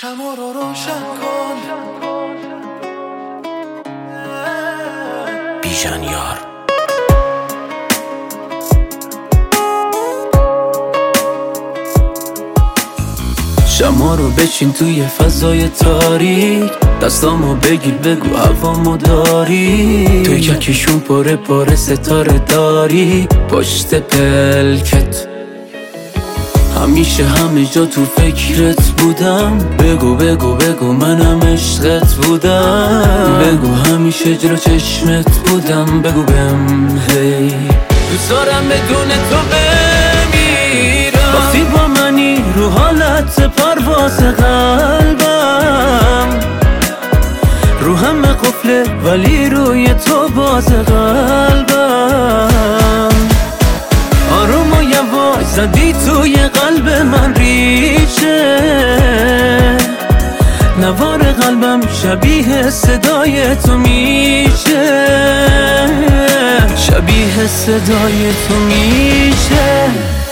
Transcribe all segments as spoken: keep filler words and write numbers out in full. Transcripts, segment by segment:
شمع رو روشن کن بیژن یار. شمع رو بچین توی فضای تاریک، دستامو بگیر بگو هوامو داری. توی ککشون پاره پاره ستاره داری پشت پلکت، همیشه همه جا تو فکرت بودم. بگو بگو بگو منم عشقت بودم، بگو همیشه جلو چشمت بودم. بگو بهم هی دوست دارم بدون تو بمیرم. وقتی با منی رو حالت پرواز قلبم، رو همه قفله ولی روی تو باز قلبم. آروم و یواش زدی توی قلب من ریشه، نوار قلبم شبیه صدای تو میشه، شبیه صدای تو میشه.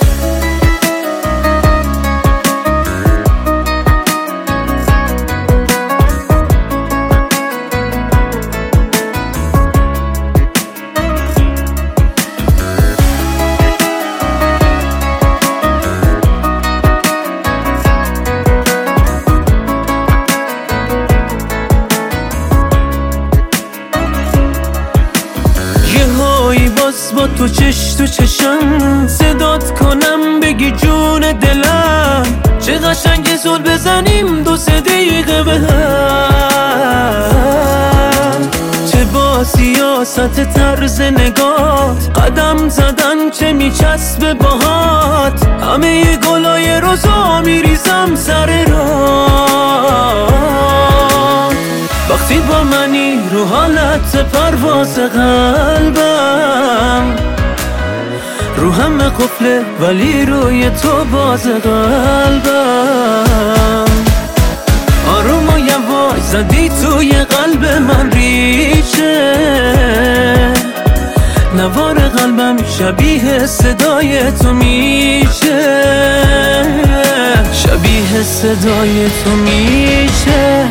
با تو چش تو چشم صدات کنم بگی جون دلم، چه قشنگ زل بزنیم دو سه دقیقه به هم. چه با سیاست طرز نگات قدم زدن چه میچسبه باهات، همه گلای روزا میریزم سر راه. وقتی با منی رو حالت پرواز قلبم، رو همه قفله ولی روی تو باز قلبم. آروم و یواش زدی توی قلب من ریشه، نوار قلبم شبیه صدای تو میشه، شبیه صدای تو میشه.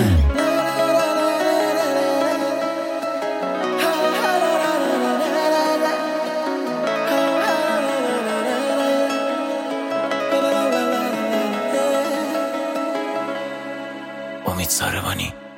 امید ساربانی.